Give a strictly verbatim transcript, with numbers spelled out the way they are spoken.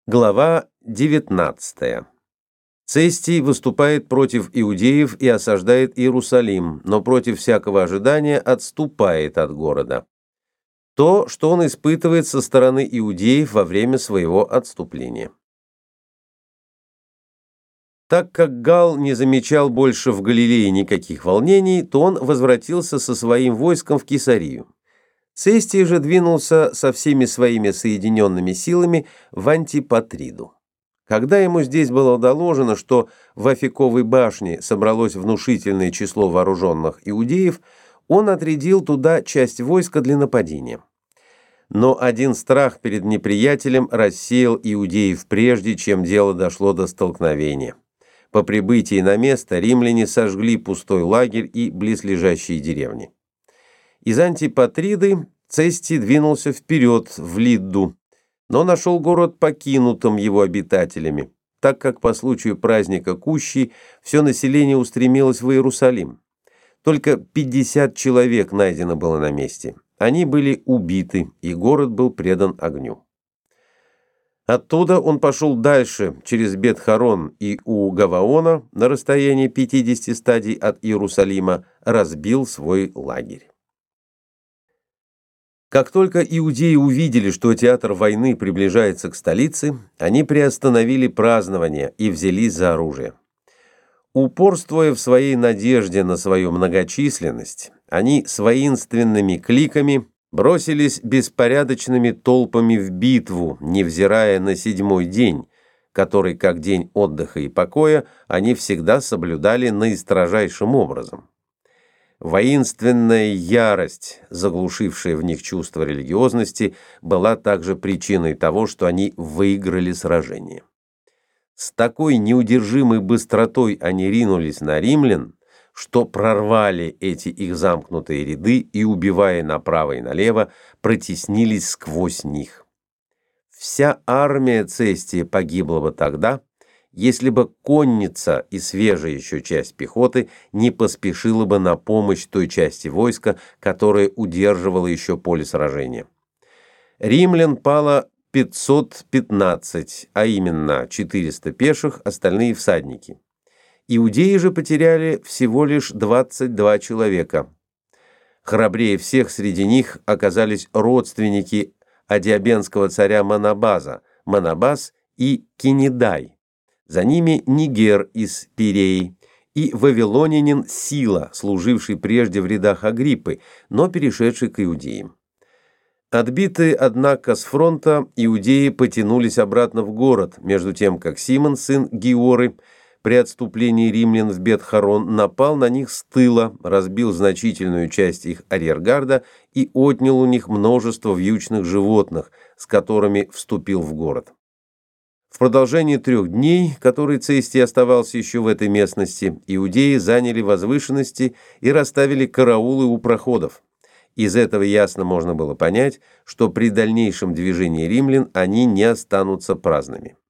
Глава девятнадцатая. Цестий выступает против иудеев и осаждает Иерусалим, но против всякого ожидания отступает от города. То, что он испытывает со стороны иудеев во время своего отступления. Так как Галл не замечал больше в Галилее никаких волнений, то он возвратился со своим войском в Кесарию. Цестий же двинулся со всеми своими соединенными силами в Антипатриду. Когда ему здесь было доложено, что в Афиковой башне собралось внушительное число вооруженных иудеев, он отрядил туда часть войска для нападения. Но один страх перед неприятелем рассеял иудеев прежде, чем дело дошло до столкновения. По прибытии на место римляне сожгли пустой лагерь и близлежащие деревни. Из Антипатриды Цестий двинулся вперед в Лидду, но нашел город покинутым его обитателями, так как по случаю праздника Кущи все население устремилось в Иерусалим. Только пятьдесят человек найдено было на месте. Они были убиты, и город был предан огню. Оттуда он пошел дальше, через Бет-Хорон и у Гаваона, на расстоянии пятидесяти стадий от Иерусалима, разбил свой лагерь. Как только иудеи увидели, что театр войны приближается к столице, они приостановили празднование и взялись за оружие. Упорствуя в своей надежде на свою многочисленность, они с воинственными кликами бросились беспорядочными толпами в битву, невзирая на седьмой день, который, как день отдыха и покоя, они всегда соблюдали наистрожайшим образом. Воинственная ярость, заглушившая в них чувство религиозности, была также причиной того, что они выиграли сражение. С такой неудержимой быстротой они ринулись на римлян, что прорвали эти их замкнутые ряды и, убивая направо и налево, протеснились сквозь них. Вся армия Цестия погибла бы тогда, если бы конница и свежая еще часть пехоты не поспешила бы на помощь той части войска, которая удерживала еще поле сражения. Римлян пало пятьсот пятнадцать, а именно четыреста пеших, остальные всадники. Иудеи же потеряли всего лишь двадцать два человека. Храбрее всех среди них оказались родственники адиабенского царя Манабаза, Манабаз и Кинедай. За ними Нигер из Пиреи и вавилонянин Сила, служивший прежде в рядах Агриппы, но перешедший к иудеям. Отбитые, однако, с фронта, иудеи потянулись обратно в город, между тем как Симон, сын Гиоры, при отступлении римлян в Бет-Хорон напал на них с тыла, разбил значительную часть их арьергарда и отнял у них множество вьючных животных, с которыми вступил в город. В продолжении трех дней, которые Цестий оставался еще в этой местности, иудеи заняли возвышенности и расставили караулы у проходов. Из этого ясно можно было понять, что при дальнейшем движении римлян они не останутся праздными.